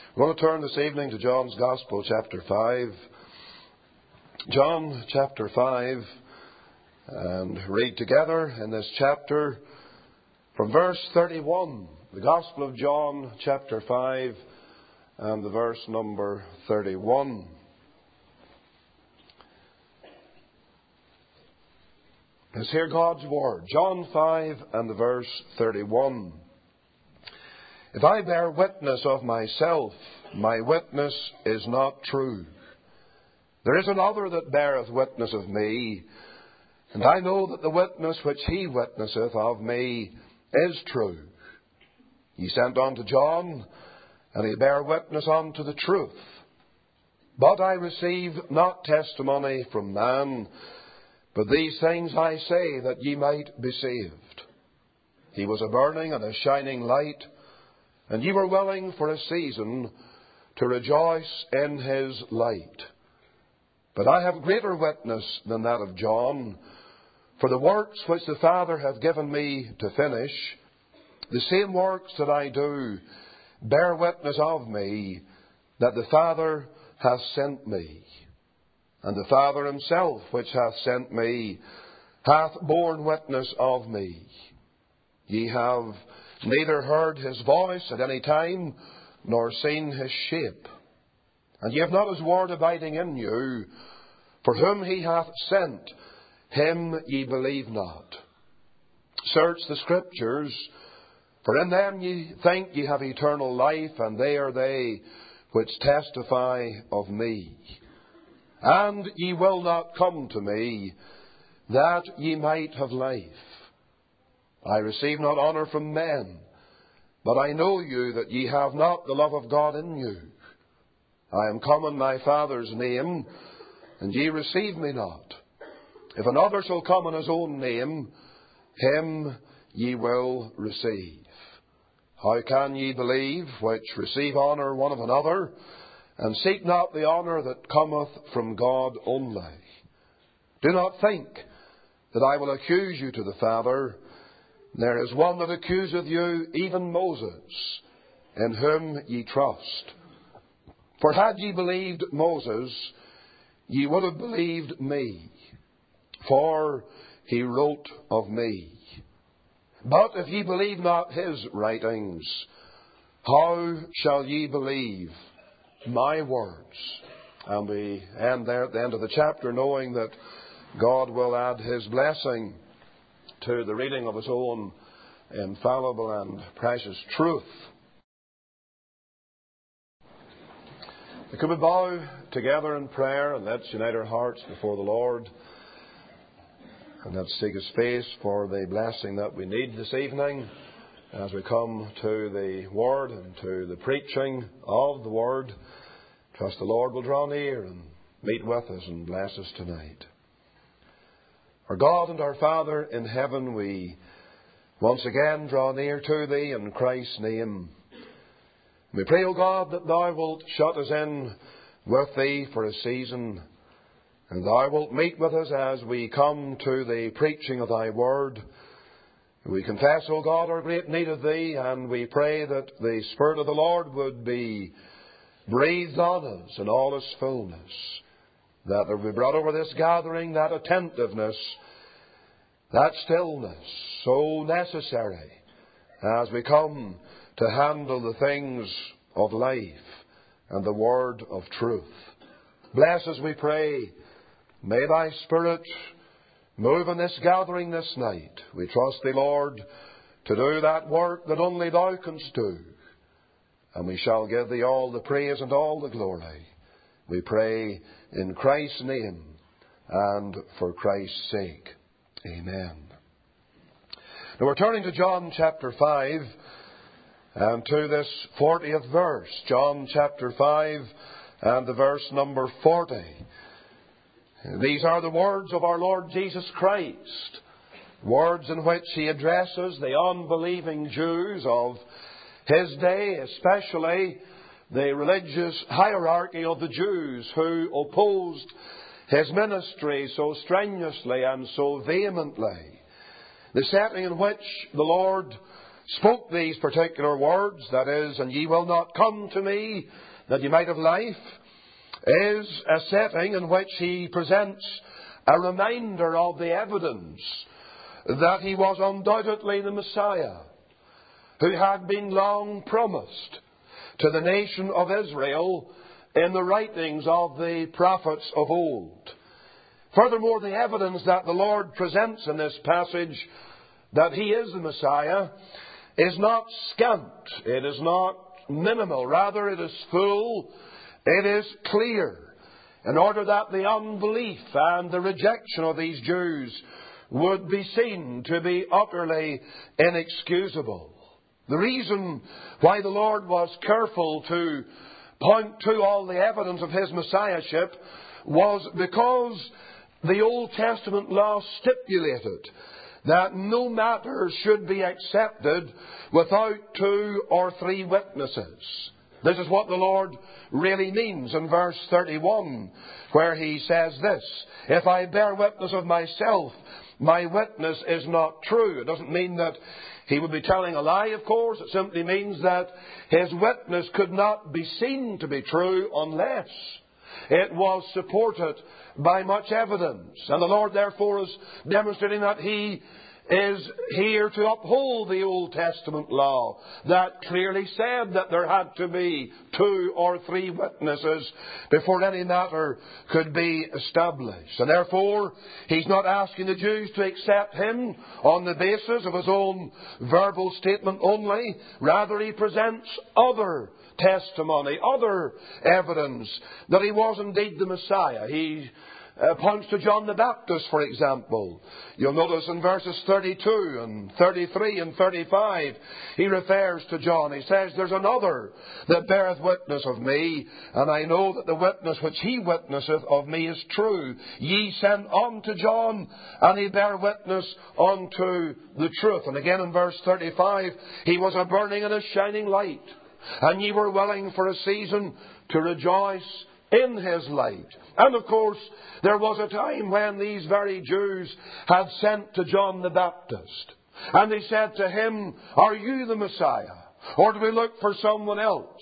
I want to turn this evening to John's Gospel, chapter 5. John, chapter 5, and read together in this chapter from verse 31. The Gospel of John, chapter 5, and the verse number 31. Let's hear God's Word. John 5 and the verse 31. If I bear witness of myself, my witness is not true. There is another that beareth witness of me, and I know that the witness which he witnesseth of me is true. He sent unto John, and he bare witness unto the truth. But I received not testimony from man, but these things I say, that ye might be saved. He was a burning and a shining light, and ye were willing for a season to rejoice in his light. But I have greater witness than that of John, for the works which the Father hath given me to finish, the same works that I do, bear witness of me, that the Father hath sent me. And the Father himself, which hath sent me, hath borne witness of me. Ye have neither heard his voice at any time, nor seen his shape. And ye have not his word abiding in you, for whom he hath sent, him ye believe not. Search the Scriptures, for in them ye think ye have eternal life, and they are they which testify of me. And ye will not come to me, that ye might have life. I receive not honour from men, but I know you that ye have not the love of God in you. I am come in my Father's name, and ye receive me not. If another shall come in his own name, him ye will receive. How can ye believe, which receive honour one of another, and seek not the honour that cometh from God only? Do not think that I will accuse you to the Father. There is one that accuseth you, even Moses, in whom ye trust. For had ye believed Moses, ye would have believed me, for he wrote of me. But if ye believe not his writings, how shall ye believe my words? And we end there at the end of the chapter, knowing that God will add his blessing to the reading of his own infallible and precious truth. Could we bow together in prayer, and let's unite our hearts before the Lord, and let's seek his face for the blessing that we need this evening as we come to the Word and to the preaching of the Word. Trust the Lord will draw near and meet with us and bless us tonight. Our God and our Father in heaven, we once again draw near to thee in Christ's name. We pray, O God, that thou wilt shut us in with thee for a season, and thou wilt meet with us as we come to the preaching of thy word. We confess, O God, our great need of thee, and we pray that the Spirit of the Lord would be breathed on us in all his fullness, that there would be brought over this gathering that attentiveness, that stillness so necessary as we come to handle the things of life and the word of truth. Bless us, we pray. May thy Spirit move in this gathering this night. We trust thee, Lord, to do that work that only thou canst do. And we shall give thee all the praise and all the glory. We pray in Christ's name and for Christ's sake. Amen. Now we're turning to John chapter 5 and to this 40th verse. John chapter 5 and the verse number 40. These are the words of our Lord Jesus Christ, words in which he addresses the unbelieving Jews of his day, especially the religious hierarchy of the Jews who opposed his ministry so strenuously and so vehemently. The setting in which the Lord spoke these particular words, that is, and ye will not come to me that ye might have life, is a setting in which he presents a reminder of the evidence that he was undoubtedly the Messiah, who had been long promised to the nation of Israel in the writings of the prophets of old. Furthermore, the evidence that the Lord presents in this passage that he is the Messiah is not scant, it is not minimal, rather it is full, it is clear, in order that the unbelief and the rejection of these Jews would be seen to be utterly inexcusable. The reason why the Lord was careful to point to all the evidence of his Messiahship was because the Old Testament law stipulated that no matter should be accepted without 2 or 3 witnesses. This is what the Lord really means in verse 31, where he says this, if I bear witness of myself, my witness is not true. It doesn't mean that he would be telling a lie, of course. It simply means that his witness could not be seen to be true unless it was supported by much evidence. And the Lord, therefore, is demonstrating that he is here to uphold the Old Testament law that clearly said that there had to be 2 or 3 witnesses before any matter could be established. And therefore, he's not asking the Jews to accept him on the basis of his own verbal statement only. Rather, he presents other testimony, other evidence that he was indeed the Messiah. He points to John the Baptist, for example. You'll notice in verses 32 and 33 and 35, he refers to John. He says, there's another that beareth witness of me, and I know that the witness which he witnesseth of me is true. Ye sent unto John, and he bare witness unto the truth. And again in verse 35, he was a burning and a shining light, and ye were willing for a season to rejoice in his light. And of course, there was a time when these very Jews had sent to John the Baptist, and they said to him, are you the Messiah, or do we look for someone else?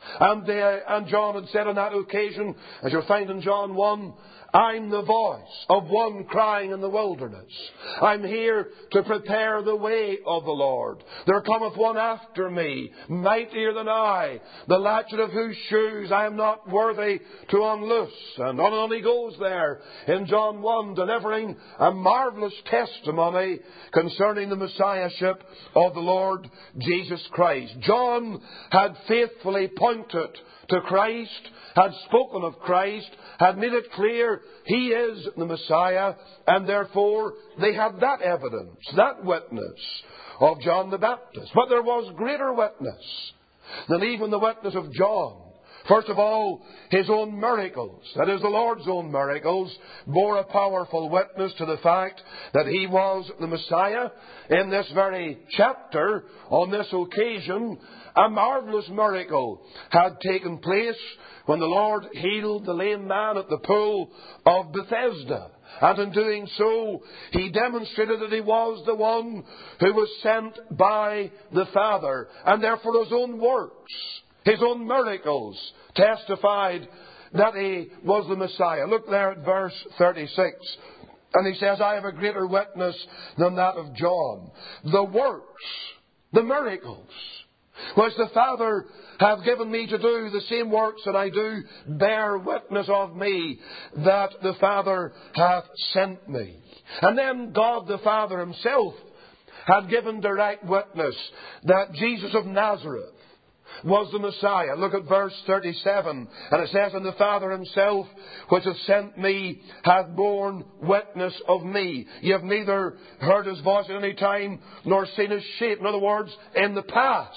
And John had said on that occasion, as you'll find in John 1, I'm the voice of one crying in the wilderness. I'm here to prepare the way of the Lord. There cometh one after me, mightier than I, the latchet of whose shoes I am not worthy to unloose. And on he goes there in John 1, delivering a marvellous testimony concerning the Messiahship of the Lord Jesus Christ. John had faithfully pointed to Christ, had spoken of Christ, had made it clear he is the Messiah, and therefore they had that evidence, that witness of John the Baptist. But there was greater witness than even the witness of John. First of all, his own miracles, that is the Lord's own miracles, bore a powerful witness to the fact that he was the Messiah. In this very chapter, on this occasion, a marvellous miracle had taken place when the Lord healed the lame man at the pool of Bethesda. And in doing so, he demonstrated that he was the one who was sent by the Father. And therefore his own works, his own miracles testified that he was the Messiah. Look there at verse 36. And he says, I have a greater witness than that of John. The works, the miracles, which the Father hath given me to do, the same works that I do, bear witness of me, that the Father hath sent me. And then God the Father himself had given direct witness that Jesus of Nazareth was the Messiah. Look at verse 37. And it says, and the Father himself, which hath sent me, hath borne witness of me. Ye have neither heard his voice at any time, nor seen his shape. In other words, in the past,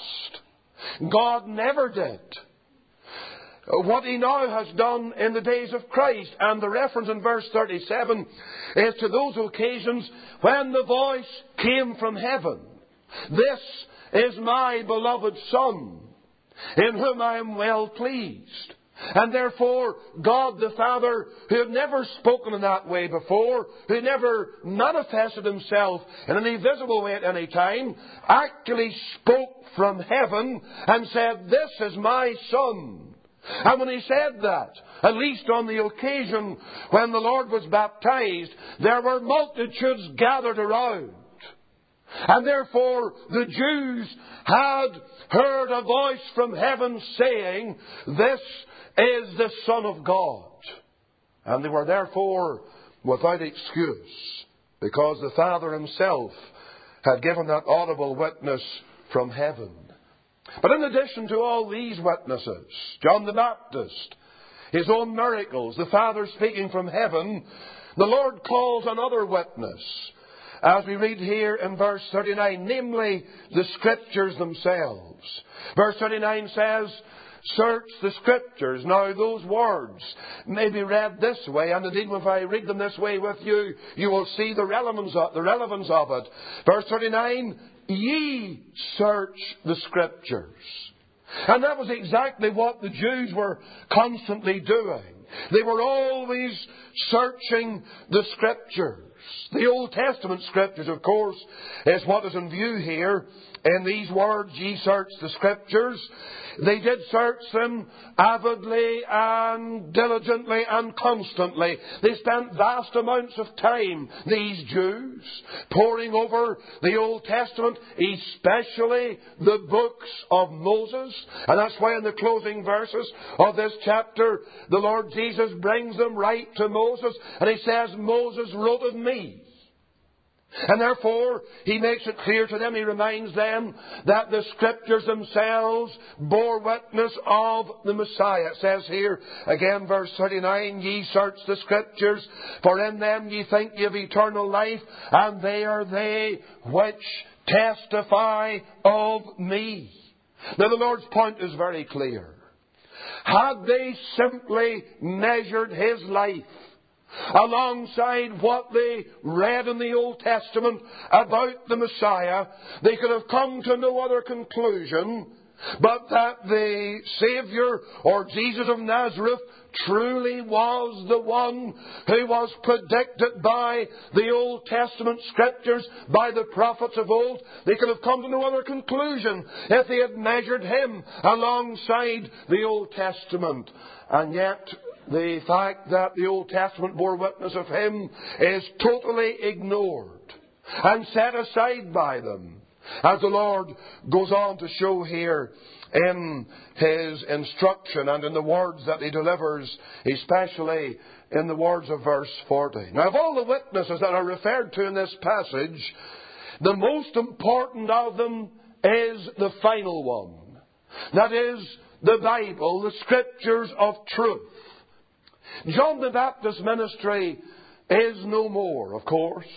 God never did what he now has done in the days of Christ. And the reference in verse 37 is to those occasions when the voice came from heaven. This is my beloved Son, in whom I am well pleased. And therefore, God the Father, who had never spoken in that way before, who never manifested himself in any visible way at any time, actually spoke from heaven and said, "This is my Son." And when he said that, at least on the occasion when the Lord was baptized, there were multitudes gathered around. And therefore the Jews had heard a voice from heaven saying, "This is the Son of God." And they were therefore without excuse, because the Father himself had given that audible witness from heaven. But in addition to all these witnesses, John the Baptist, his own miracles, the Father speaking from heaven, the Lord calls another witness, as we read here in verse 39, namely the Scriptures themselves. Verse 39 says, "Search the Scriptures." Now those words may be read this way, and indeed if I read them this way with you, you will see the relevance of it. Verse 39, "Ye search the Scriptures." And that was exactly what the Jews were constantly doing. They were always searching the Scriptures. The Old Testament Scriptures, of course, is what is in view here in these words, "Ye search the Scriptures." They did search them avidly and diligently and constantly. They spent vast amounts of time, these Jews, poring over the Old Testament, especially the books of Moses. And that's why in the closing verses of this chapter, the Lord Jesus brings them right to Moses, and he says, "Moses wrote of me." And therefore, he makes it clear to them, he reminds them that the Scriptures themselves bore witness of the Messiah. It says here, again, verse 39, "Ye search the Scriptures, for in them ye think ye have eternal life, and they are they which testify of me." Now the Lord's point is very clear. Had they simply measured his life alongside what they read in the Old Testament about the Messiah, they could have come to no other conclusion but that the Saviour, or Jesus of Nazareth, truly was the one who was predicted by the Old Testament Scriptures, by the prophets of old. They could have come to no other conclusion if they had measured him alongside the Old Testament. And yet, the fact that the Old Testament bore witness of him is totally ignored and set aside by them, as the Lord goes on to show here in his instruction and in the words that he delivers, especially in the words of verse 40. Now, of all the witnesses that are referred to in this passage, the most important of them is the final one. That is, the Bible, the Scriptures of truth. John the Baptist's ministry is no more, of course.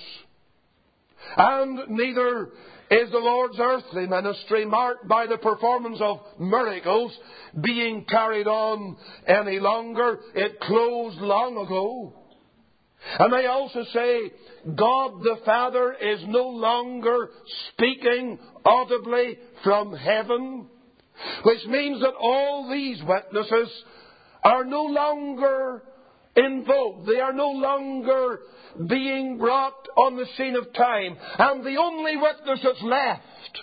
And neither is the Lord's earthly ministry, marked by the performance of miracles, being carried on any longer. It closed long ago. And I also say, God the Father is no longer speaking audibly from heaven, which means that all these witnesses are no longer invoked. They are no longer being brought on the scene of time. And the only witness that's left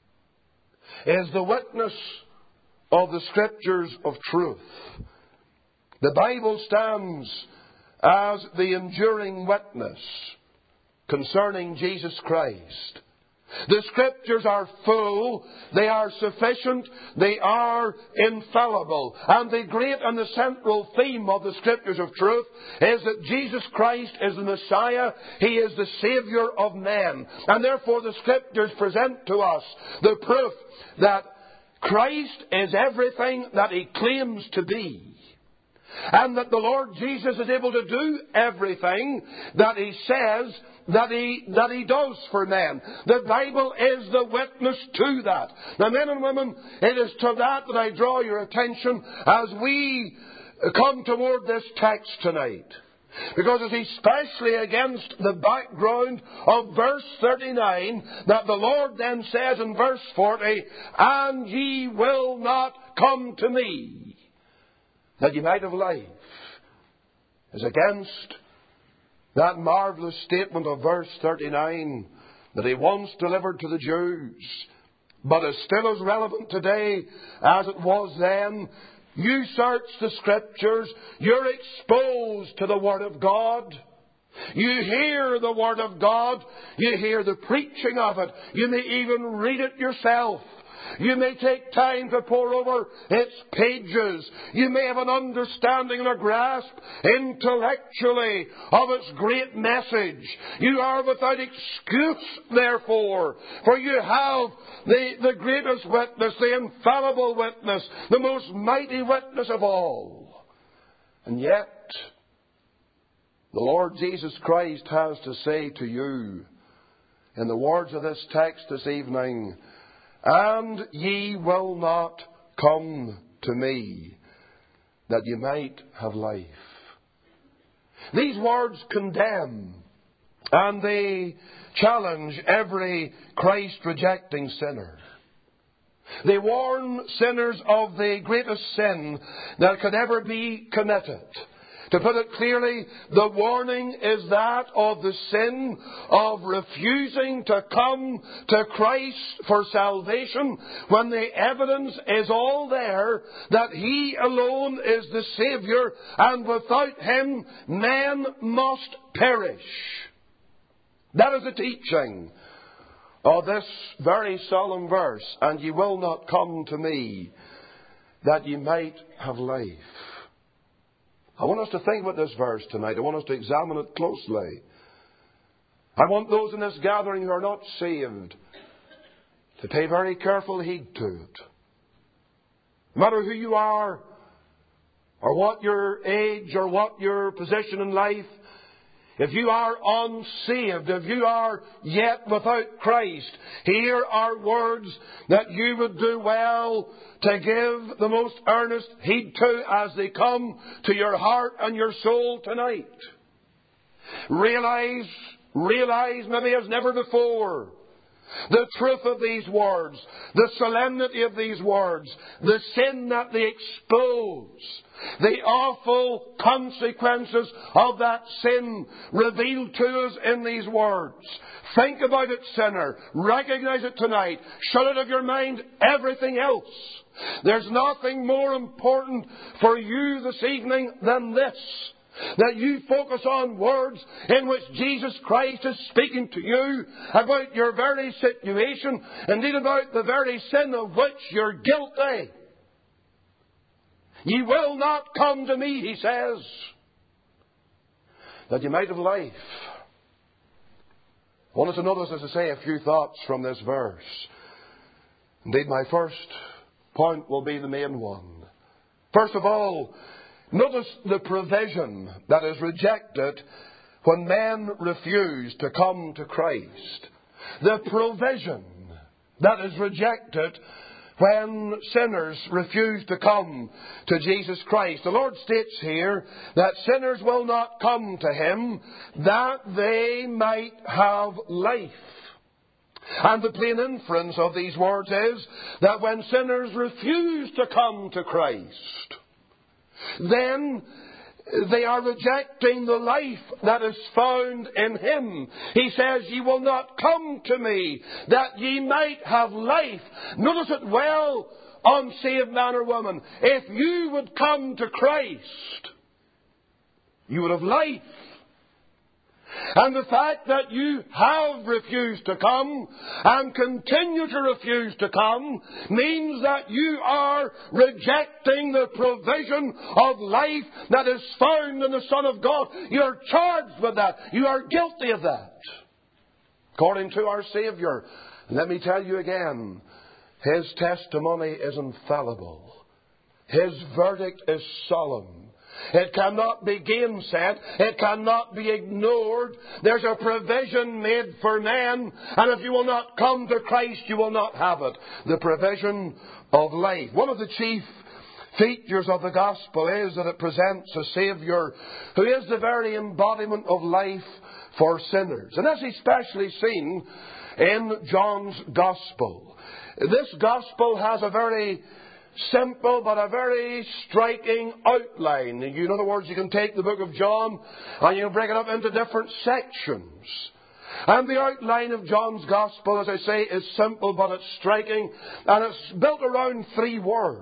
is the witness of the Scriptures of truth. The Bible stands as the enduring witness concerning Jesus Christ. The Scriptures are full, they are sufficient, they are infallible. And the great and the central theme of the Scriptures of truth is that Jesus Christ is the Messiah, He is the Saviour of men. And therefore the Scriptures present to us the proof that Christ is everything that He claims to be. And that the Lord Jesus is able to do everything that He says that he does for men. The Bible is the witness to that. Now, men and women, it is to that I draw your attention as we come toward this text tonight. Because it's especially against the background of verse 39 that the Lord then says in verse 40, "And ye will not come to me." that you might have life, is against that marvellous statement of verse 39 that he once delivered to the Jews, but is still as relevant today as it was then. You search the Scriptures, you're exposed to the Word of God. You hear the Word of God, you hear the preaching of it, you may even read it yourself. You may take time to pore over its pages. You may have an understanding and a grasp intellectually of its great message. You are without excuse, therefore, for you have the greatest witness, the infallible witness, the most mighty witness of all. And yet, the Lord Jesus Christ has to say to you, in the words of this text this evening, "And ye will not come to me, that ye might have life." These words condemn and they challenge every Christ-rejecting sinner. They warn sinners of the greatest sin that could ever be committed. To put it clearly, the warning is that of the sin of refusing to come to Christ for salvation when the evidence is all there that He alone is the Saviour and without Him men must perish. That is the teaching of this very solemn verse, "And ye will not come to me, that ye might have life." I want us to think about this verse tonight. I want us to examine it closely. I want those in this gathering who are not saved to pay very careful heed to it. No matter who you are, or what your age, or what your position in life, if you are unsaved, if you are yet without Christ, here are words that you would do well to give the most earnest heed to as they come to your heart and your soul tonight. Realize maybe as never before the truth of these words, the solemnity of these words, the sin that they expose, the awful consequences of that sin revealed to us in these words. Think about it, sinner. Recognize it tonight. Shut out of your mind everything else. There's nothing more important for you this evening than this. That you focus on words in which Jesus Christ is speaking to you about your very situation, indeed about the very sin of which you're guilty. Ye will not come to me, He says, that you might have life. I want us to notice, as I say, a few thoughts from this verse. Indeed, my first point will be the main one. First of all, notice the provision that is rejected when men refuse to come to Christ. The provision that is rejected when sinners refuse to come to Jesus Christ. The Lord states here that sinners will not come to Him that they might have life. And the plain inference of these words is that when sinners refuse to come to Christ, then they are rejecting the life that is found in Him. He says, "Ye will not come to me, that ye might have life." Notice it well, unsaved man or woman. If you would come to Christ, you would have life. And the fact that you have refused to come and continue to refuse to come means that you are rejecting the provision of life that is found in the Son of God. You're charged with that. You are guilty of that. According to our Saviour, let me tell you again, His testimony is infallible. His verdict is solemn. It cannot be gainsaid. It cannot be ignored. There's a provision made for men, and if you will not come to Christ, you will not have it. The provision of life. One of the chief features of the gospel is that it presents a Saviour who is the very embodiment of life for sinners. And that's especially seen in John's gospel. This gospel has a very simple but a very striking outline. In other words, you can take the book of John and you can break it up into different sections. And the outline of John's Gospel, as I say, is simple but it's striking, and it's built around 3 words.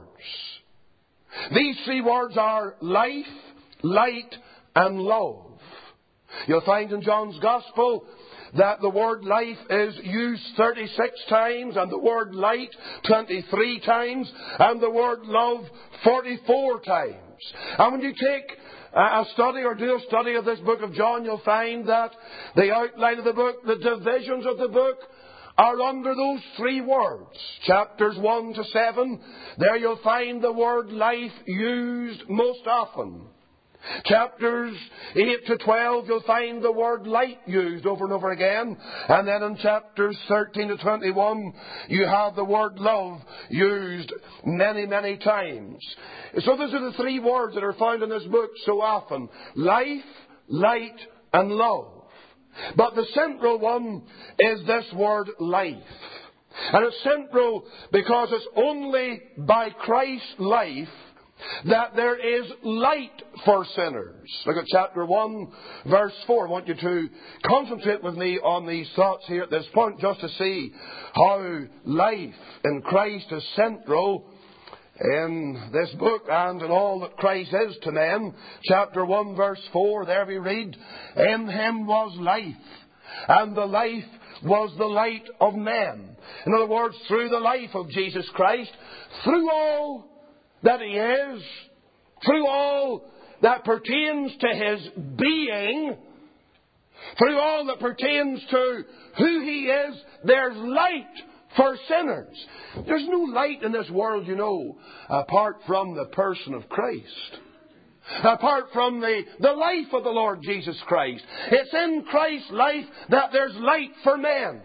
These 3 words are life, light, and love. You'll find in John's Gospel that the word life is used 36 times, and the word light 23 times, and the word love 44 times. And when you take a study or do a study of this book of John, you'll find that the outline of the book, the divisions of the book, are under those 3 words. Chapters 1 to 7, there you'll find the word life used most often. Chapters 8 to 12, you'll find the word light used over and over again. And then in chapters 13 to 21, you have the word love used many, many times. So those are the 3 words that are found in this book so often. Life, light, and love. But the central one is this word life. And it's central because it's only by Christ's life that there is light for sinners. Look at chapter 1, verse 4. I want you to concentrate with me on these thoughts here at this point, just to see how life in Christ is central in this book and in all that Christ is to men. Chapter 1, verse 4, there we read, "In him was life, and the life was the light of men." In other words, through the life of Jesus Christ, through all that He is, through all that pertains to His being, through all that pertains to who He is, there's light for sinners. There's no light in this world, apart from the person of Christ. Apart from the life of the Lord Jesus Christ. It's in Christ's life that there's light for men.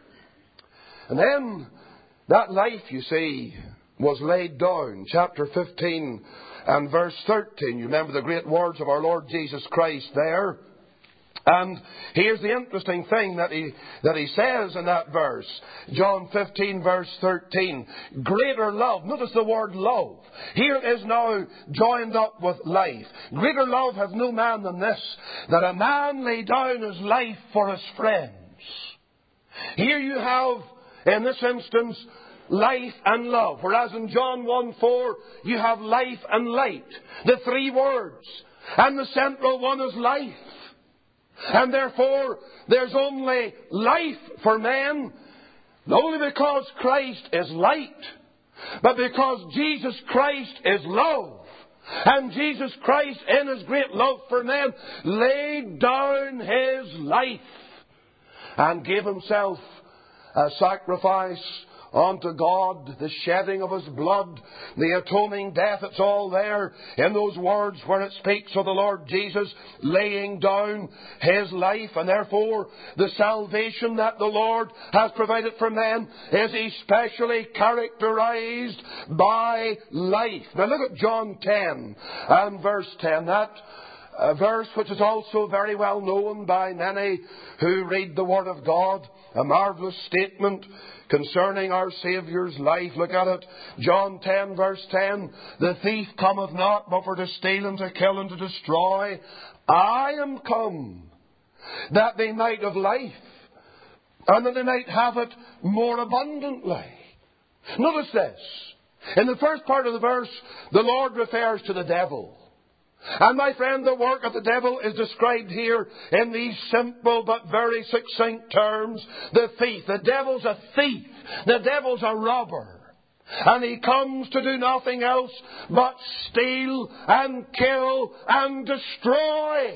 And then that life, you see, was laid down. Chapter 15 and verse 13. You remember the great words of our Lord Jesus Christ there. And here's the interesting thing that he says in that verse. John 15 verse 13. Greater love. Notice the word love. Here it is now joined up with life. Greater love has no man than this, that a man lay down his life for his friends. Here you have, in this instance, life and love. Whereas in John 1:4, you have life and light. The 3 words. And the central one is life. And therefore, there's only life for men, not only because Christ is light, but because Jesus Christ is love. And Jesus Christ, in His great love for men, laid down His life and gave Himself a sacrifice unto God, the shedding of His blood, the atoning death. It's all there in those words where it speaks of the Lord Jesus laying down His life. And therefore, the salvation that the Lord has provided for men is especially characterized by life. Now look at John 10 and verse 10. That verse which is also very well known by many who read the Word of God. A marvellous statement concerning our Saviour's life. Look at it. John 10 verse 10. The thief cometh not but for to steal and to kill and to destroy. I am come that they might have life, and that they might have it more abundantly. Notice this. In the first part of the verse, the Lord refers to the devil. And my friend, the work of the devil is described here in these simple but very succinct terms. The thief. The devil's a thief. The devil's a robber. And he comes to do nothing else but steal and kill and destroy.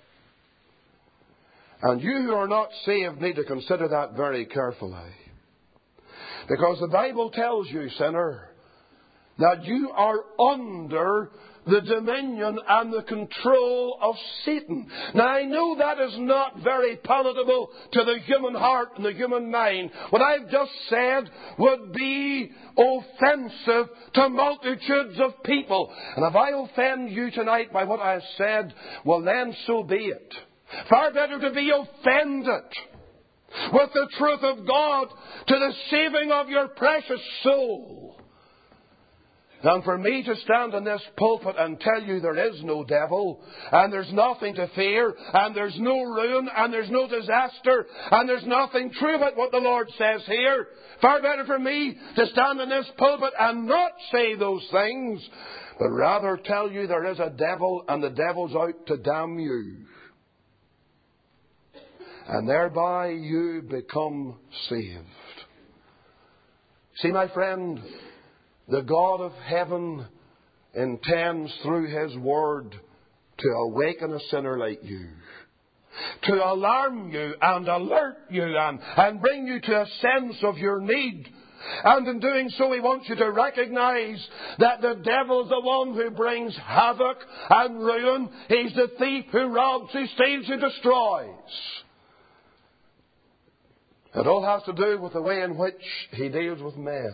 And you who are not saved need to consider that very carefully. Because the Bible tells you, sinner, that you are under the dominion and the control of Satan. Now, I know that is not very palatable to the human heart and the human mind. What I've just said would be offensive to multitudes of people. And if I offend you tonight by what I have said, well then so be it. Far better to be offended with the truth of God to the saving of your precious soul And for me to stand in this pulpit and tell you there is no devil, and there's nothing to fear, and there's no ruin, and there's no disaster, and there's nothing true about what the Lord says here, far better for me to stand in this pulpit and not say those things, but rather tell you there is a devil, and the devil's out to damn you. And thereby you become saved. See, my friend, the God of heaven intends through His Word to awaken a sinner like you, to alarm you and alert you and bring you to a sense of your need. And in doing so, He wants you to recognize that the devil's the one who brings havoc and ruin. He's the thief who robs, who steals, who destroys. It all has to do with the way in which he deals with men.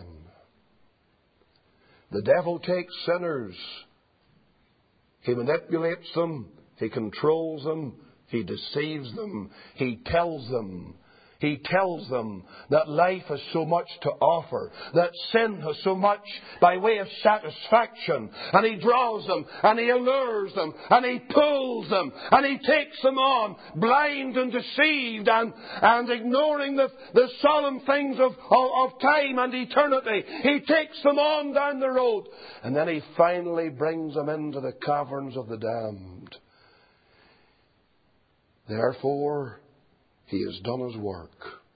The devil takes sinners. He manipulates them. He controls them. He deceives them. He tells them that life has so much to offer, that sin has so much by way of satisfaction. And he draws them, and he allures them, and he pulls them, and he takes them on, blind and deceived, and ignoring the solemn things of time and eternity. He takes them on down the road, and then he finally brings them into the caverns of the damned. Therefore, he has done his work.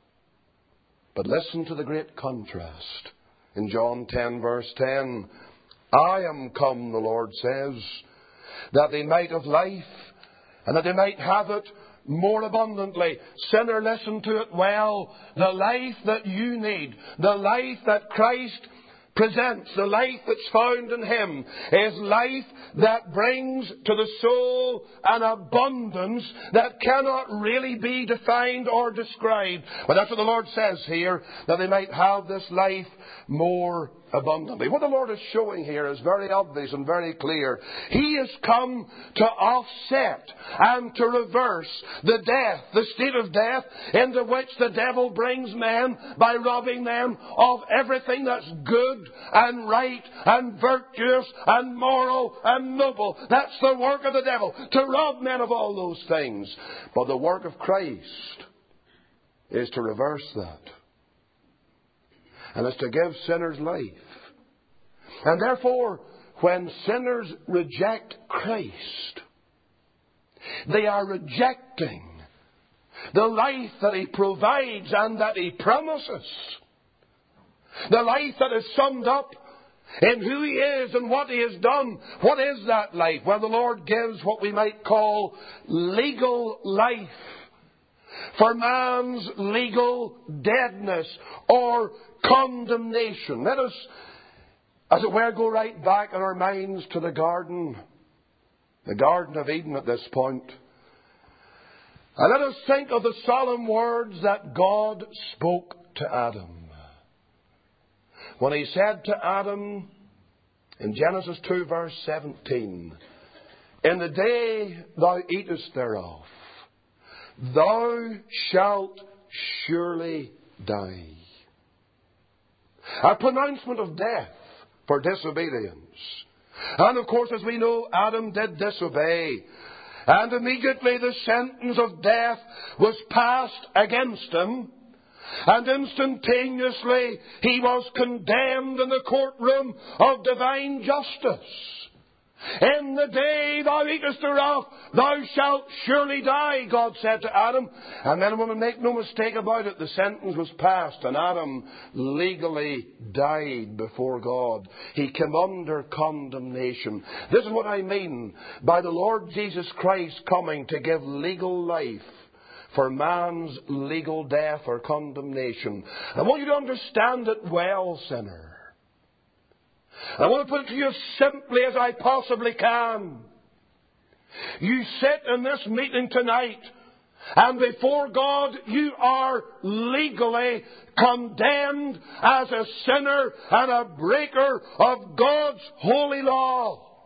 But listen to the great contrast. In John 10 verse 10, I am come, the Lord says, that they might have life, and that they might have it more abundantly. Sinner, listen to it well. The life that you need, the life that Christ presents, the life that's found in Him, is life that brings to the soul an abundance that cannot really be defined or described. But that's what the Lord says here, that they might have this life more abundantly. What the Lord is showing here is very obvious and very clear. He has come to offset and to reverse the state of death into which the devil brings men by robbing them of everything that's good and right and virtuous and moral and noble. That's the work of the devil, to rob men of all those things. But the work of Christ is to reverse that. And it's to give sinners life. And therefore, when sinners reject Christ, they are rejecting the life that He provides and that He promises. The life that is summed up in who He is and what He has done. What is that life? Well, the Lord gives what we might call legal life for man's legal deadness or condemnation. Let us, as it were, go right back in our minds to the Garden of Eden at this point. And let us think of the solemn words that God spoke to Adam. When He said to Adam in Genesis 2 verse 17, in the day thou eatest thereof, thou shalt surely die. A pronouncement of death for disobedience. And of course, as we know, Adam did disobey. And immediately the sentence of death was passed against him. And instantaneously he was condemned in the courtroom of divine justice. In the day thou eatest thereof, thou shalt surely die, God said to Adam. And then, woman, make no mistake about it, the sentence was passed, and Adam legally died before God. He came under condemnation. This is what I mean by the Lord Jesus Christ coming to give legal life for man's legal death or condemnation. I want you to understand it well, sinner. I want to put it to you as simply as I possibly can. You sit in this meeting tonight, and before God you are legally condemned as a sinner and a breaker of God's holy law.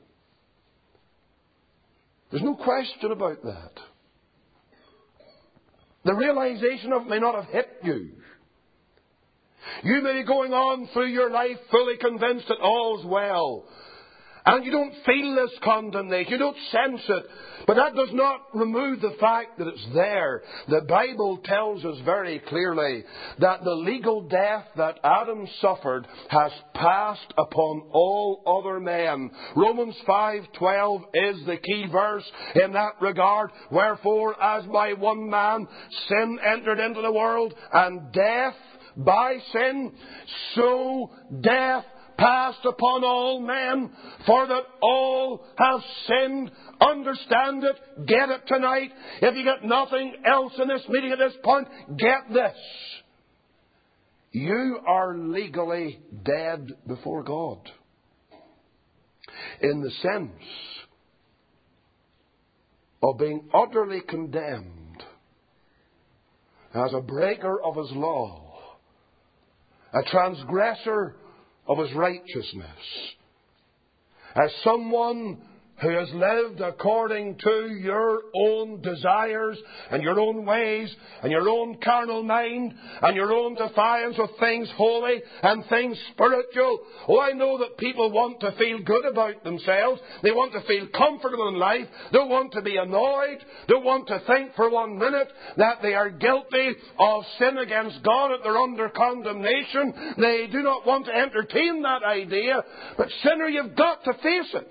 There's no question about that. The realization of it may not have hit you. You may be going on through your life fully convinced that all's well. And you don't feel this condemnation. You don't sense it. But that does not remove the fact that it's there. The Bible tells us very clearly that the legal death that Adam suffered has passed upon all other men. Romans 5:12 is the key verse in that regard. Wherefore, as by one man sin entered into the world, and death by sin, so death passed upon all men, for that all have sinned. Understand it. Get it tonight. If you get nothing else in this meeting at this point, get this. You are legally dead before God. In the sense of being utterly condemned as a breaker of His law, a transgressor of His righteousness, as someone who has lived according to your own desires and your own ways and your own carnal mind and your own defiance of things holy and things spiritual. Oh, I know that people want to feel good about themselves. They want to feel comfortable in life. They want to be annoyed. They want to think for 1 minute that they are guilty of sin against God, that they're under condemnation. They do not want to entertain that idea. But sinner, you've got to face it.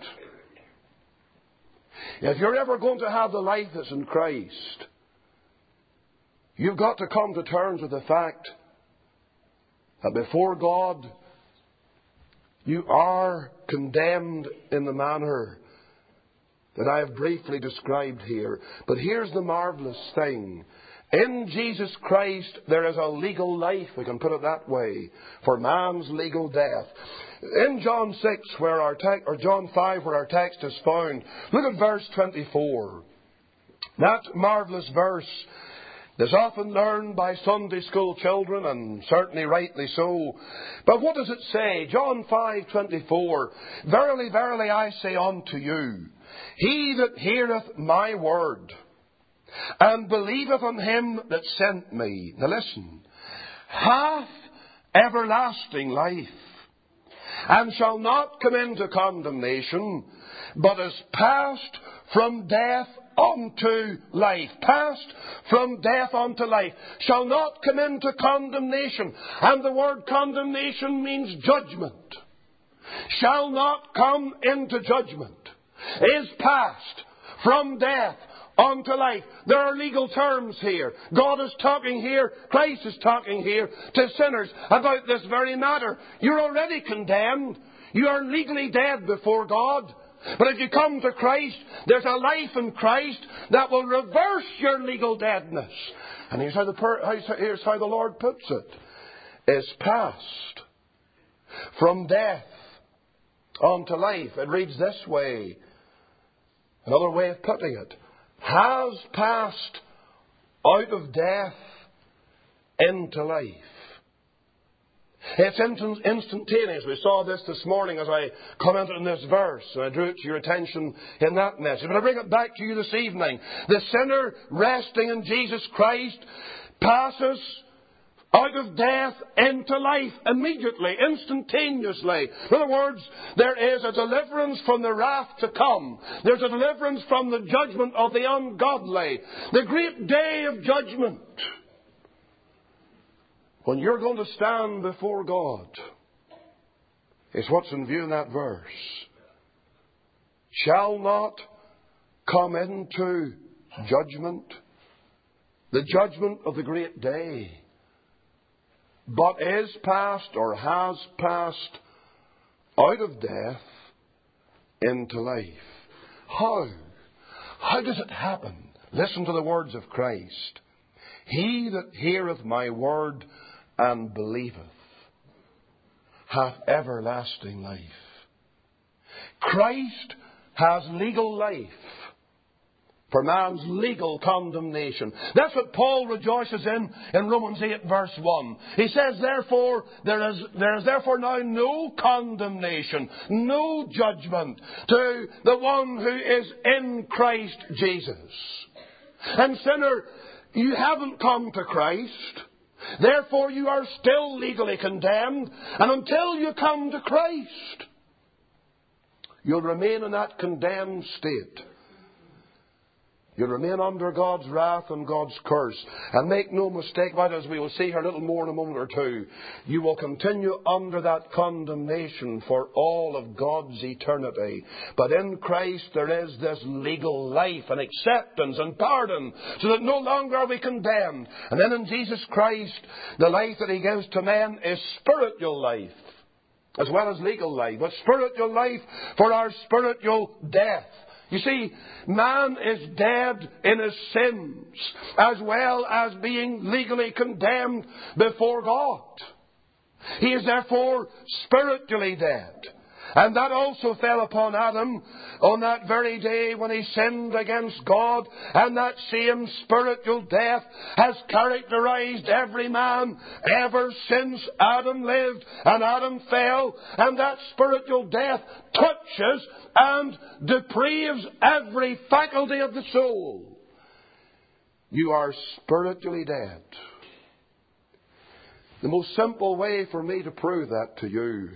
If you're ever going to have the life that's in Christ, you've got to come to terms with the fact that before God, you are condemned in the manner that I have briefly described here. But here's the marvelous thing. In Jesus Christ, there is a legal life, we can put it that way, for man's legal death. In John 6, or John 5, where our text is found, look at verse 24. That marvelous verse is often learned by Sunday school children, and certainly rightly so. But what does it say? John 5:24. Verily, verily, I say unto you, he that heareth my word, and believeth on him that sent me, now listen, hath everlasting life, and shall not come into condemnation, but is passed from death unto life. Passed from death unto life. Shall not come into condemnation. And the word condemnation means judgment. Shall not come into judgment. Is passed from death unto life. There are legal terms here. God is talking here, Christ is talking here to sinners about this very matter. You're already condemned. You are legally dead before God. But if you come to Christ, there's a life in Christ that will reverse your legal deadness. And here's how the Lord puts it. Is passed from death unto life. It reads this way. Another way of putting it. Has passed out of death into life. It's instantaneous. We saw this morning as I commented on this verse, and I drew it to your attention in that message. But I bring it back to you this evening. The sinner resting in Jesus Christ passes out of death into life immediately, instantaneously. In other words, there is a deliverance from the wrath to come. There's a deliverance from the judgment of the ungodly. The great day of judgment, when you're going to stand before God, is what's in view in that verse. Shall not come into judgment, the judgment of the great day, but is passed or has passed out of death into life. How? How does it happen? Listen to the words of Christ. He that heareth my word and believeth hath everlasting life. Christ has legal life for man's legal condemnation. That's what Paul rejoices in Romans 8 verse 1. He says, therefore, there is therefore now no condemnation, no judgment to the one who is in Christ Jesus. And sinner, you haven't come to Christ. Therefore you are still legally condemned, and until you come to Christ, you'll remain in that condemned state. You'll remain under God's wrath and God's curse. And make no mistake about it, as we will see here a little more in a moment or two, you will continue under that condemnation for all of God's eternity. But in Christ there is this legal life and acceptance and pardon, so that no longer are we condemned. And then in Jesus Christ, the life that He gives to men is spiritual life, as well as legal life. But spiritual life for our spiritual death. You see, man is dead in his sins, as well as being legally condemned before God. He is therefore spiritually dead. And that also fell upon Adam on that very day when he sinned against God. And that same spiritual death has characterized every man ever since Adam lived and Adam fell. And that spiritual death touches and depraves every faculty of the soul. You are spiritually dead. The most simple way for me to prove that to you,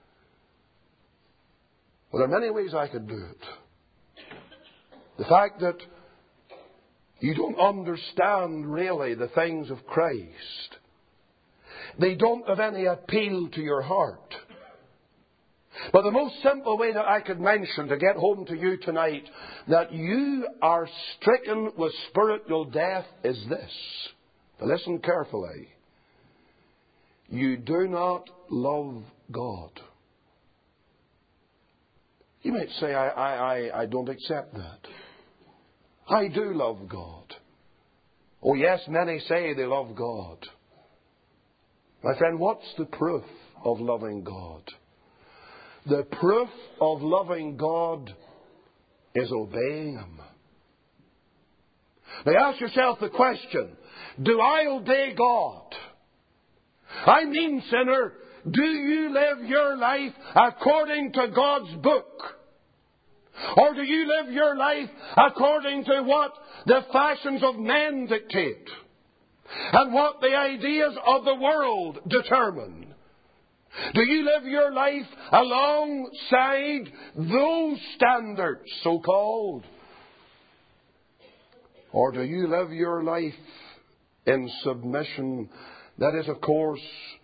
well, there are many ways I could do it. The fact that you don't understand really the things of Christ. They don't have any appeal to your heart. But the most simple way that I could mention to get home to you tonight that you are stricken with spiritual death is this. Now listen carefully. You do not love God. You might say, I don't accept that. I do love God. Oh yes, many say they love God. My friend, what's the proof of loving God? The proof of loving God is obeying Him. Now ask yourself the question, do I obey God? I mean, sinner, do you live your life according to God's book? Or do you live your life according to what the fashions of men dictate? And what the ideas of the world determine? Do you live your life alongside those standards, so-called? Or do you live your life in submission? That is, of course,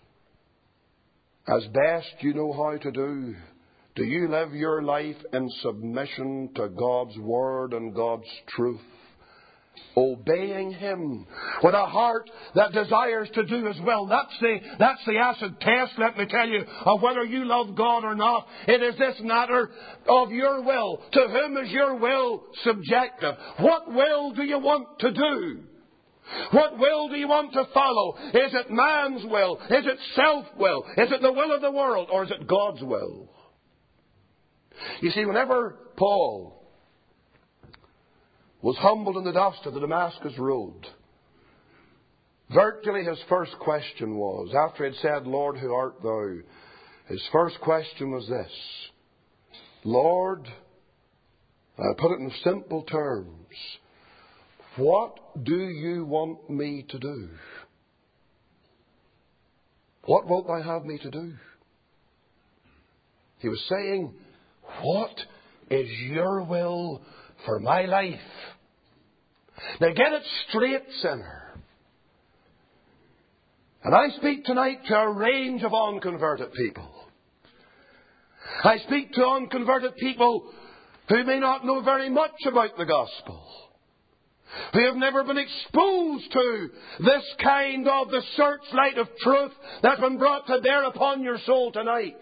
as best you know how to do. Do you live your life in submission to God's Word and God's truth? Obeying Him with a heart that desires to do as well. That's the acid test, let me tell you, of whether you love God or not. It is this matter of your will. To whom is your will subjective? What will do you want to do? What will do you want to follow? Is it man's will? Is it self-will? Is it the will of the world? Or is it God's will? You see, whenever Paul was humbled in the dust of the Damascus road, virtually his first question was, after he had said, Lord, who art thou? His first question was this: Lord, I put it in simple terms, what do you want me to do? What wilt thou have me to do? He was saying, what is your will for my life? Now get it straight, sinner. And I speak tonight to a range of unconverted people. I speak to unconverted people who may not know very much about the gospel, who have never been exposed to this kind of the searchlight of truth that's been brought to bear upon your soul tonight.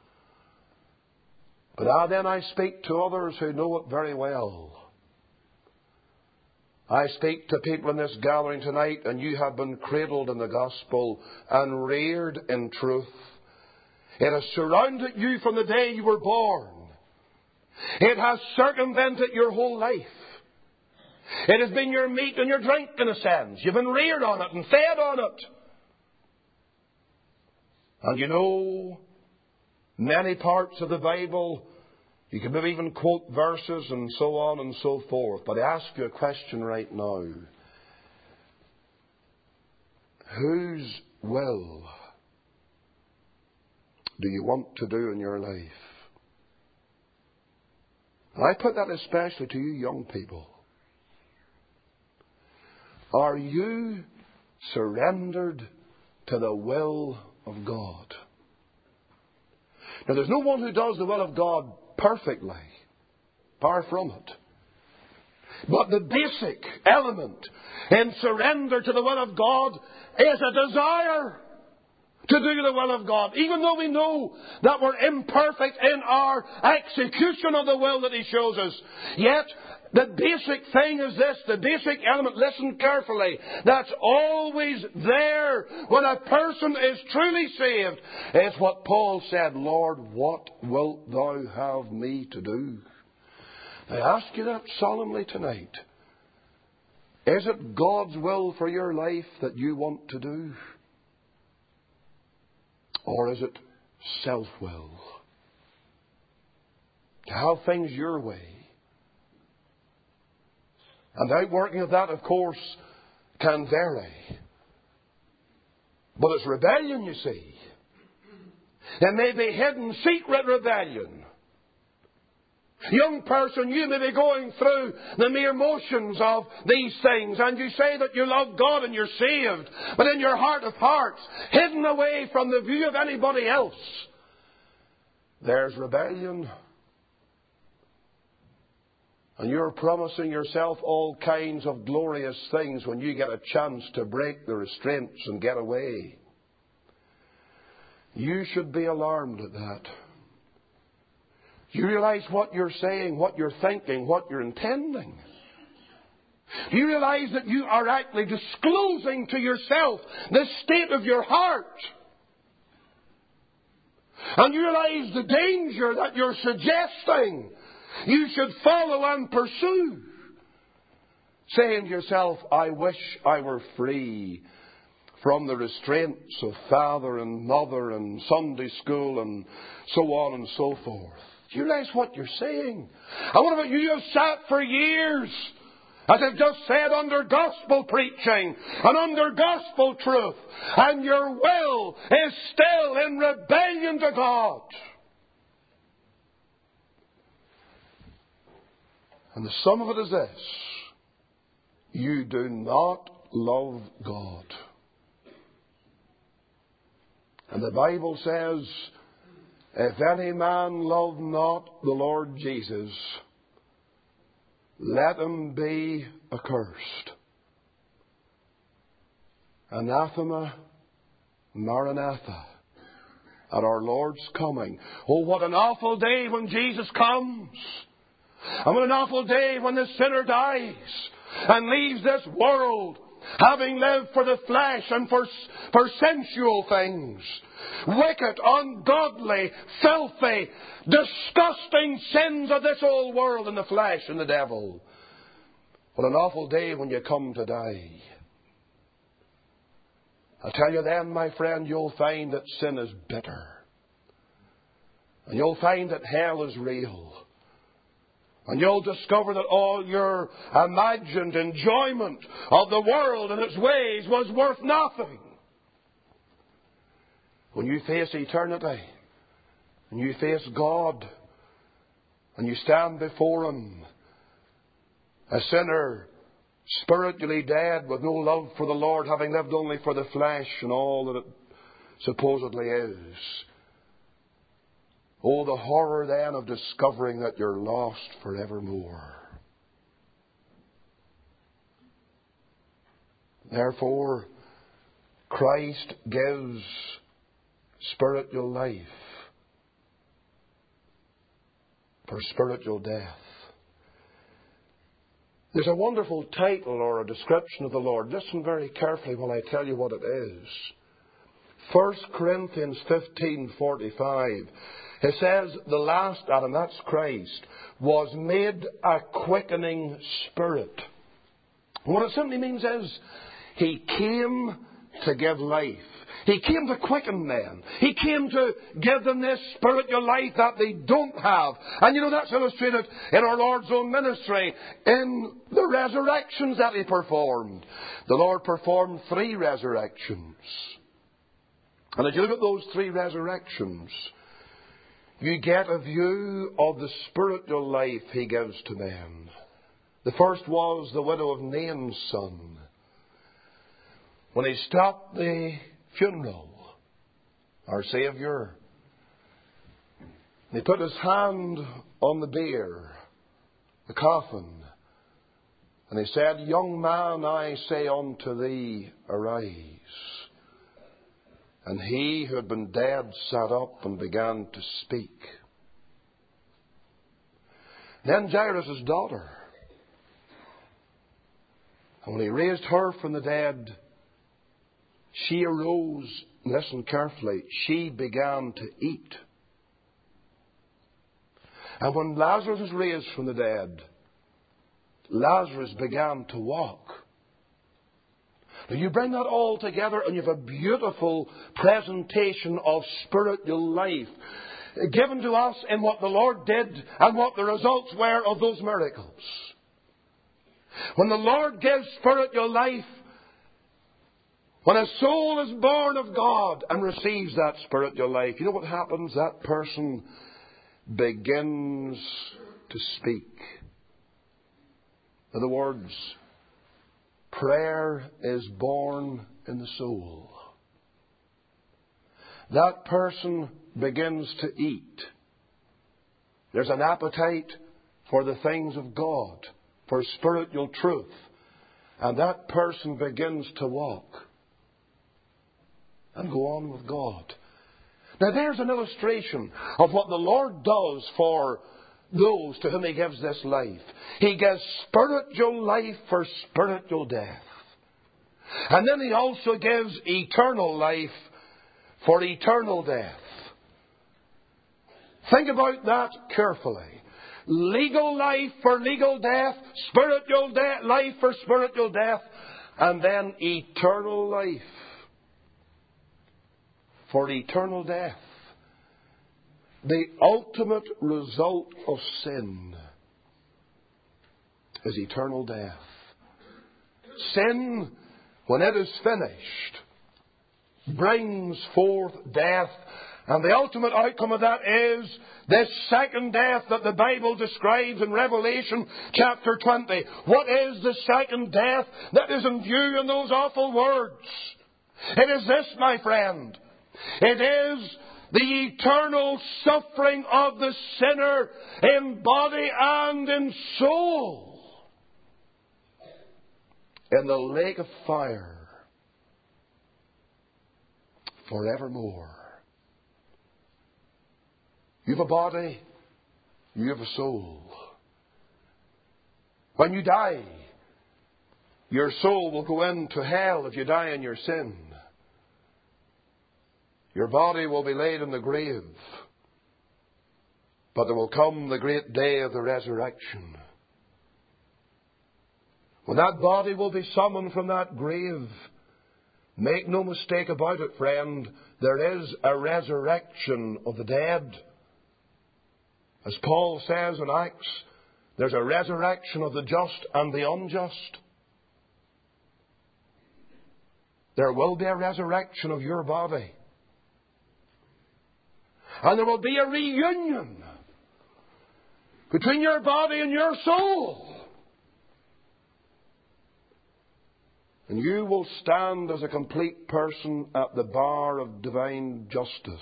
But then I speak to others who know it very well. I speak to people in this gathering tonight, and you have been cradled in the gospel and reared in truth. It has surrounded you from the day you were born. It has circumvented your whole life. It has been your meat and your drink, in a sense. You've been reared on it and fed on it. And you know, many parts of the Bible, you can maybe even quote verses and so on and so forth. But I ask you a question right now. Whose will do you want to do in your life? And I put that especially to you young people. Are you surrendered to the will of God? Now, there's no one who does the will of God perfectly. Far from it. But the basic element in surrender to the will of God is a desire to do the will of God. Even though we know that we're imperfect in our execution of the will that He shows us. Yet, the basic thing is this, the basic element, listen carefully, that's always there when a person is truly saved. It's what Paul said, Lord, what wilt Thou have me to do? I ask you that solemnly tonight. Is it God's will for your life that you want to do? Or is it self-will? To have things your way. And the outworking of that, of course, can vary. But it's rebellion, you see. It may be hidden, secret rebellion. Young person, you may be going through the mere motions of these things, and you say that you love God and you're saved, but in your heart of hearts, hidden away from the view of anybody else, there's rebellion. And you're promising yourself all kinds of glorious things when you get a chance to break the restraints and get away. You should be alarmed at that. Do you realize what you're saying, what you're thinking, what you're intending? Do you realize that you are actually disclosing to yourself the state of your heart? And you realize the danger that you're suggesting you should follow and pursue. Saying to yourself, I wish I were free from the restraints of father and mother and Sunday school and so on and so forth. Do you realize what you're saying? And what about you have sat for years, as I've just said, under gospel preaching and under gospel truth, and your will is still in rebellion to God. And the sum of it is this: you do not love God. And the Bible says, if any man love not the Lord Jesus, let him be accursed. Anathema, Maranatha, at our Lord's coming. Oh, what an awful day when Jesus comes. And what an awful day when the sinner dies and leaves this world, having lived for the flesh and for sensual things. Wicked, ungodly, filthy, disgusting sins of this old world and the flesh and the devil. What an awful day when you come to die. I tell you then, my friend, you'll find that sin is bitter. And you'll find that hell is real. And you'll discover that all your imagined enjoyment of the world and its ways was worth nothing. When you face eternity, and you face God, and you stand before Him, a sinner, spiritually dead, with no love for the Lord, having lived only for the flesh and all that it supposedly is. Oh, the horror then of discovering that you're lost forevermore. Therefore, Christ gives spiritual life for spiritual death. There's a wonderful title or a description of the Lord. Listen very carefully while I tell you what it is. 1 Corinthians 15:45. It says, the last Adam, that's Christ, was made a quickening spirit. What it simply means is, He came to give life. He came to quicken men. He came to give them this spiritual life that they don't have. And you know, that's illustrated in our Lord's own ministry, in the resurrections that He performed. The Lord performed 3 resurrections. And as you look at those 3 resurrections, you get a view of the spiritual life He gives to men. The first was the widow of Nain's son. When He stopped the funeral, our Saviour, He put His hand on the bier, the coffin, and He said, "Young man, I say unto thee, arise." And he who had been dead sat up and began to speak. Then Jairus' daughter, and when He raised her from the dead, she arose, listen carefully, she began to eat. And when Lazarus was raised from the dead, Lazarus began to walk. Now you bring that all together and you have a beautiful presentation of spiritual life given to us in what the Lord did and what the results were of those miracles. When the Lord gives spiritual life, when a soul is born of God and receives that spiritual life, you know what happens? That person begins to speak. In other words, prayer is born in the soul. That person begins to eat. There's an appetite for the things of God, for spiritual truth. And that person begins to walk and go on with God. Now there's an illustration of what the Lord does for those to whom He gives this life. He gives spiritual life for spiritual death. And then He also gives eternal life for eternal death. Think about that carefully. Legal life for legal death, spiritual life for spiritual death, and then eternal life for eternal death. The ultimate result of sin is eternal death. Sin, when it is finished, brings forth death. And the ultimate outcome of that is this second death that the Bible describes in Revelation chapter 20. What is the second death that is in view in those awful words? It is this, my friend. It is the eternal suffering of the sinner in body and in soul in the lake of fire forevermore. You have a body, you have a soul. When you die, your soul will go into hell if you die in your sin. Your body will be laid in the grave. But there will come the great day of the resurrection, when that body will be summoned from that grave. Make no mistake about it, friend, there is a resurrection of the dead. As Paul says in Acts, there's a resurrection of the just and the unjust. There will be a resurrection of your body. And there will be a reunion between your body and your soul. And you will stand as a complete person at the bar of divine justice.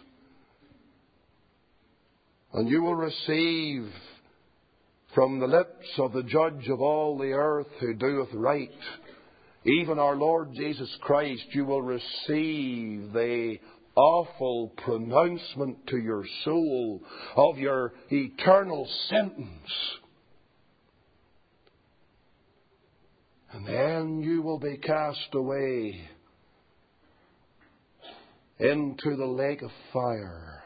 And you will receive from the lips of the judge of all the earth who doeth right, even our Lord Jesus Christ, you will receive the awful pronouncement to your soul of your eternal sentence. And then you will be cast away into the lake of fire.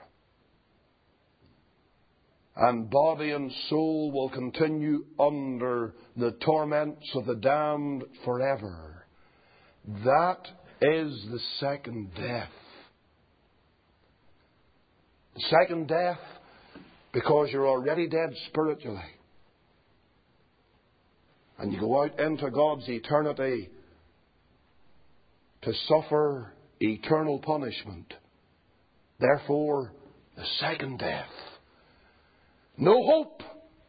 And body and soul will continue under the torments of the damned forever. That is the second death. The second death because you're already dead spiritually. And you go out into God's eternity to suffer eternal punishment. Therefore, the second death. No hope.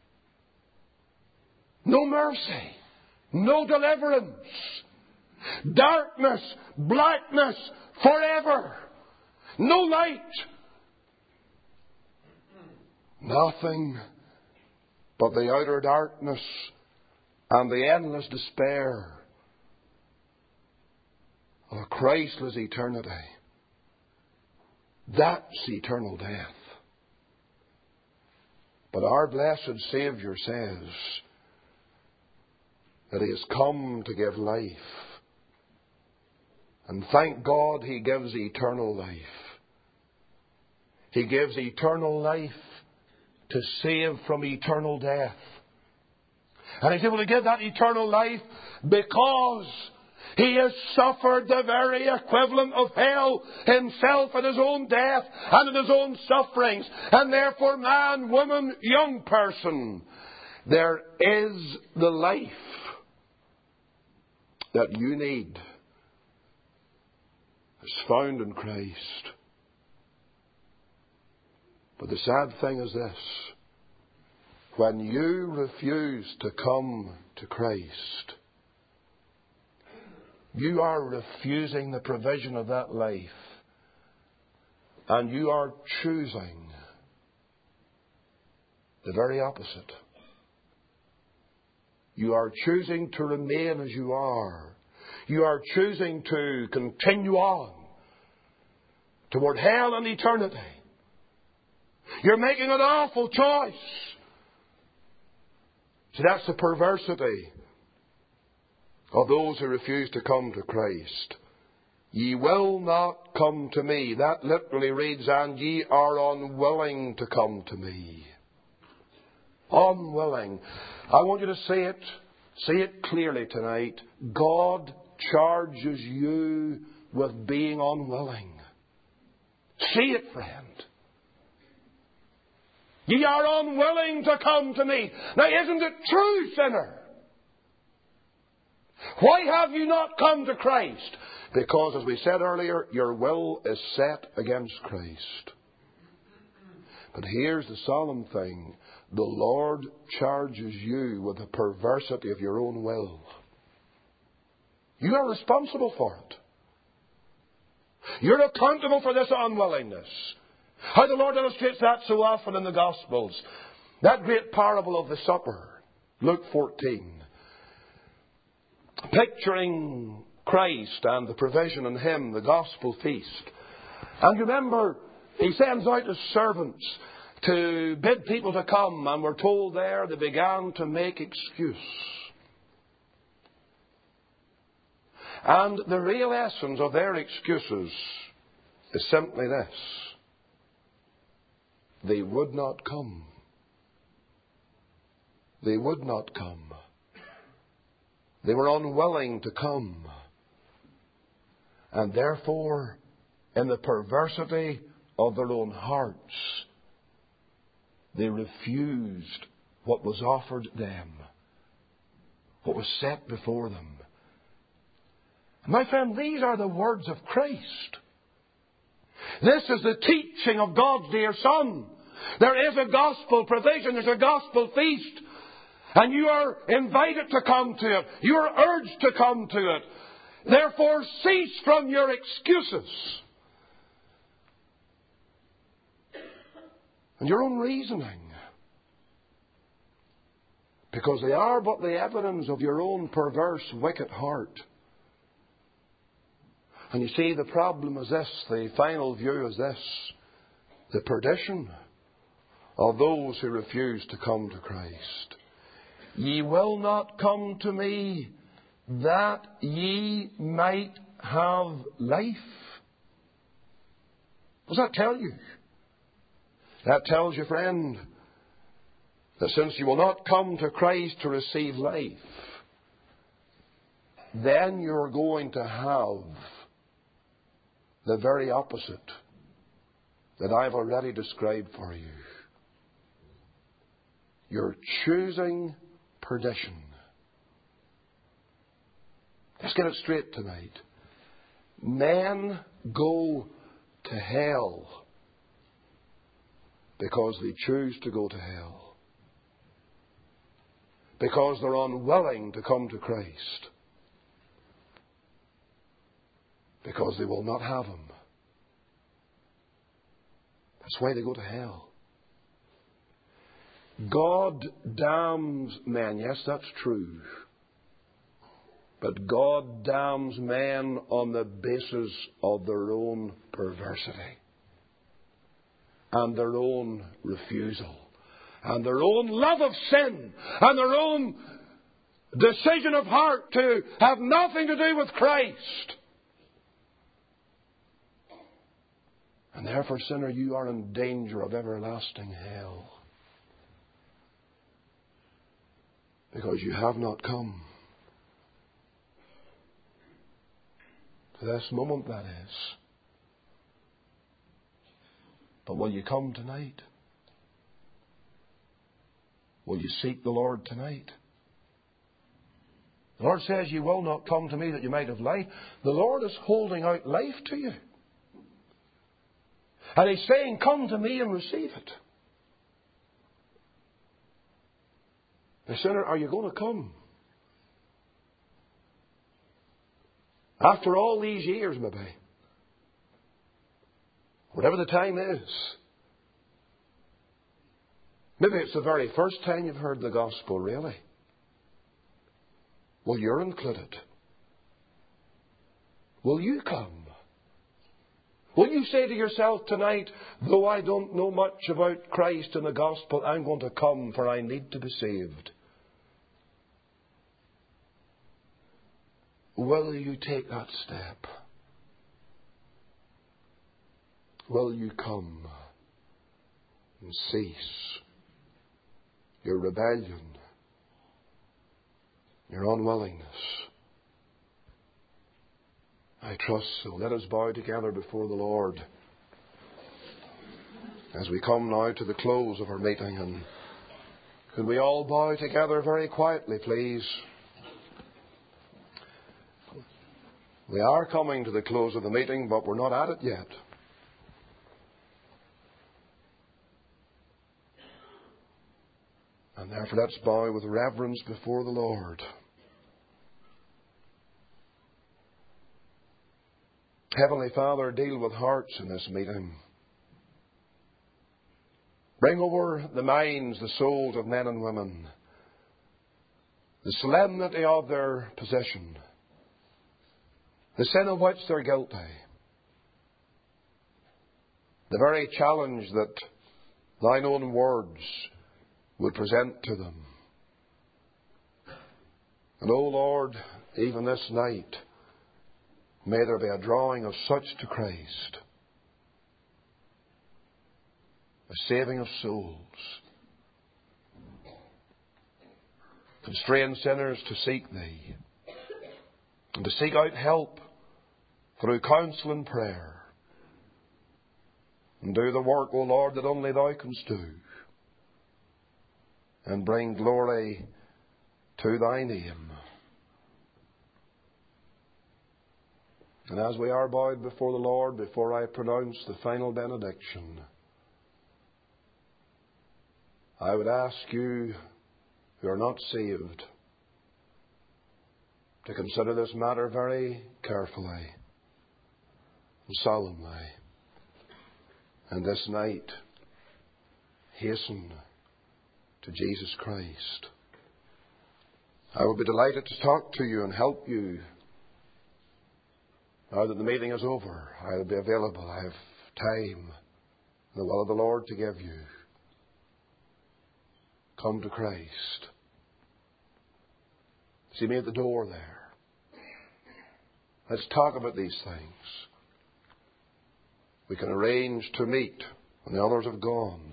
No mercy. No deliverance. Darkness, blackness, forever. No light. Nothing but the outer darkness and the endless despair of a Christless eternity. That's eternal death. But our blessed Saviour says that He has come to give life. And thank God He gives eternal life. He gives eternal life to save from eternal death. And He's able to give that eternal life because He has suffered the very equivalent of hell Himself in His own death and in His own sufferings. And therefore, man, woman, young person, there is the life that you need is found in Christ. But the sad thing is this. When you refuse to come to Christ, you are refusing the provision of that life. And you are choosing the very opposite. You are choosing to remain as you are. You are choosing to continue on toward hell and eternity. You're making an awful choice. See, that's the perversity of those who refuse to come to Christ. Ye will not come to me. That literally reads, and ye are unwilling to come to me. Unwilling. I want you to see it clearly tonight. God charges you with being unwilling. See it, friend. Ye are unwilling to come to me. Now, isn't it true, sinner? Why have you not come to Christ? Because, as we said earlier, your will is set against Christ. But here's the solemn thing. The Lord charges you with the perversity of your own will. You are responsible for it. You're accountable for this unwillingness. How the Lord illustrates that so often in the Gospels. That great parable of the supper, Luke 14. Picturing Christ and the provision in Him, the gospel feast. And remember, He sends out His servants to bid people to come, and we're told there they began to make excuse. And the real essence of their excuses is simply this. They would not come. They would not come. They were unwilling to come. And therefore, in the perversity of their own hearts, they refused what was offered them, what was set before them. My friend, these are the words of Christ. This is the teaching of God's dear Son. There is a gospel provision, there's a gospel feast. And you are invited to come to it. You are urged to come to it. Therefore, cease from your excuses and your own reasoning. Because they are but the evidence of your own perverse, wicked heart. And you see, the problem is this, the final view is this. The perdition of those who refuse to come to Christ. Ye will not come to me that ye might have life. What does that tell you? That tells you, friend, that since you will not come to Christ to receive life, then you're going to have the very opposite that I've already described for you. You're choosing perdition. Let's get it straight tonight. Men go to hell because they choose to go to hell. Because they're unwilling to come to Christ. Because they will not have Him. That's why they go to hell. God damns men. Yes, that's true. But God damns men on the basis of their own perversity. And their own refusal. And their own love of sin. And their own decision of heart to have nothing to do with Christ. And therefore, sinner, you are in danger of everlasting hell. Because you have not come. To this moment, that is. But will you come tonight? Will you seek the Lord tonight? The Lord says, you will not come to me that you might have life. The Lord is holding out life to you. And He's saying, come to me and receive it. Now, sinner, are you going to come? After all these years, maybe. Whatever the time is. Maybe it's the very first time you've heard the gospel, really. Well, you're included. Will you come? Will you say to yourself tonight, though I don't know much about Christ and the gospel, I'm going to come for I need to be saved? Will you take that step? Will you come and cease your rebellion, your unwillingness? I trust so. Let us bow together before the Lord as we come now to the close of our meeting. And could we all bow together very quietly, please? We are coming to the close of the meeting, but we're not at it yet. And therefore let's bow with reverence before the Lord. Heavenly Father, deal with hearts in this meeting. Bring over the minds, the souls of men and women, the solemnity of their position, the sin of which they're guilty, the very challenge that Thine own words would present to them. And, O Lord, even this night, may there be a drawing of such to Christ, a saving of souls, constrain sinners to seek Thee, and to seek out help through counsel and prayer, and do the work, O Lord, that only Thou canst do, and bring glory to Thy name. And as we are bowed before the Lord, before I pronounce the final benediction, I would ask you who are not saved to consider this matter very carefully and solemnly. And this night, hasten to Jesus Christ. I will be delighted to talk to you and help you. Now that the meeting is over, I will be available. I have time, the will of the Lord to give you. Come to Christ. See me at the door there. Let's talk about these things. We can arrange to meet when the others have gone.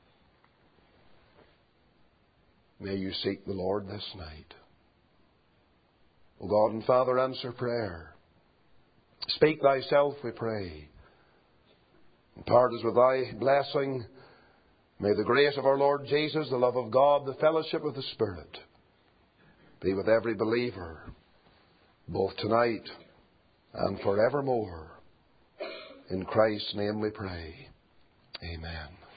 May you seek the Lord this night. O God and Father, answer prayer. Speak thyself, we pray. Impart us with thy blessing. May the grace of our Lord Jesus, the love of God, the fellowship of the Spirit be with every believer, both tonight and forevermore. In Christ's name we pray. Amen.